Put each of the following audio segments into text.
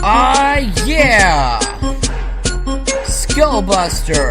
Yeah! Skullbuster!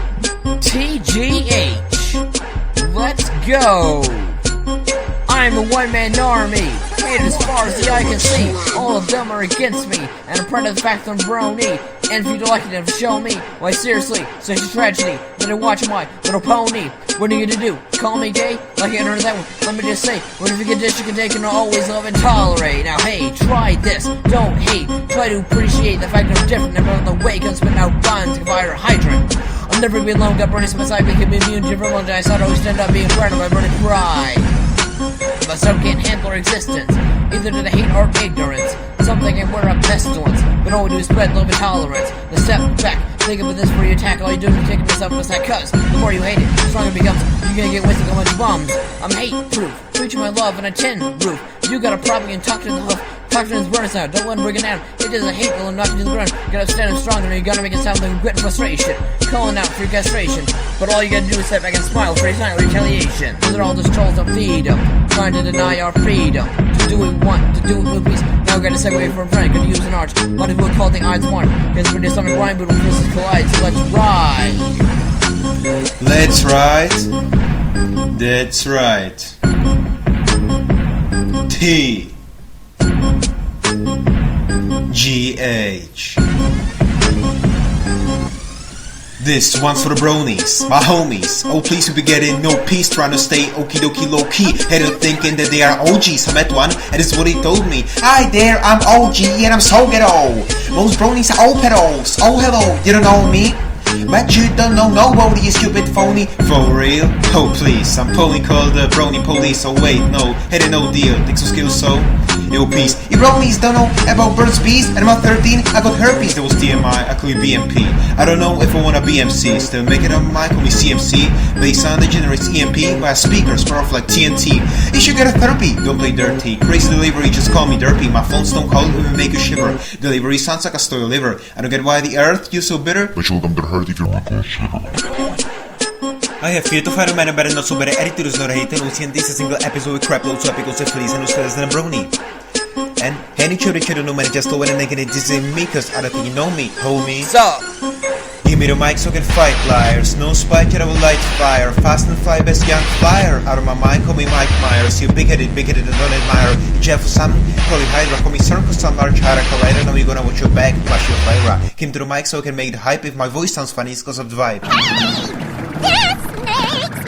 TGH! Let's go! I'm a one-man army, made as far as the eye can see. All of them are against me, and I'm proud of the fact that I'm brony. And if you'd like to show me, why seriously, such a tragedy, that I watch my little pony. What are you gonna do? Call me gay? Like I heard that one. Let me just say, whatever you dish you can take and always love and tolerate. Now hey, try this, don't hate. Try to appreciate the fact that I'm different. I'm on the way, can spit out rhymes, like a fire hydrant. I'll never be alone, got burning beside me, can be immune to everyone. I thought I always end up being frightened by burning pride. But some can't handle our existence, either to the hate or ignorance. Some thinking we're a pestilence, but all we do is spread love and tolerance. Now step back, think about this before you attack. All you do is take yourself in a sack, cuz the more you hate it, the stronger it becomes. You're gonna get wasted on much bombs. I'm hate-proof, preaching my love on a tin roof. If you got a problem, you can talk to the hoof. Talk to his burners out, don't let him bring it down. It is a hate, will knock you to the ground. You gotta stand up stronger, and you gotta make it sound like grit and frustration. Calling out for your castration. But all you gotta do is step back and smile for your silent retaliation. These are all just trolls that feed them, trying to deny our freedom. To do what we want, to do it with peace. Now we're gonna segue from a friend, gonna use an arch. What if we'll call the odds one? Cause we're just on a grind, but when forces collide, so let's ride. Let's ride. That's right. TGH. This one's for the bronies, my homies. Oh please we be getting no peace, trying to stay okie dokie low key. Headed thinking that they are OGs. I met one and this is what he told me. Hi there, I'm OG and I'm so ghetto. Most bronies are all pedos. Oh hello, you don't know me? But you don't know nobody, you stupid phony. For real? Oh please, I'm totally called the brony police. Oh wait, no, had no deal, think so skills so. Yo peace, you bronies don't know about Burt's Bees. And I'm 13, I got herpes, that was TMI, I call you BMP. I don't know if I wanna BMC, still make it up my call me CMC. Based on the generates EMP by speakers, power off like TNT. You should get a therapy, don't play dirty. Crazy delivery, just call me derpy. My phones don't call, it will make you shiver. Delivery sounds like a stole liver. I don't get why the earth, you so bitter. But you'll come to hurt if you're not gonna shiver. I have fear to fight a man, but not so better attitudes, not hate. And this a single episode with crap loads so epic, so please, and ustedes than a brony. And any children no man just go and naked this is me, cause I don't think you know me, homie. Sup? Give me the mic so I can fight liars. No spike, yet I will light fire. Fast and fly, best young flyer. Out of my mind, call me Mike Myers. You big-headed and don't admire. Jefferson, call me Hydra, call me Circus, some large Hydra collider. Now you're gonna watch your back, flash your fire. Came to the mic so I can make the hype. If my voice sounds funny, it's cause of the vibe. This makes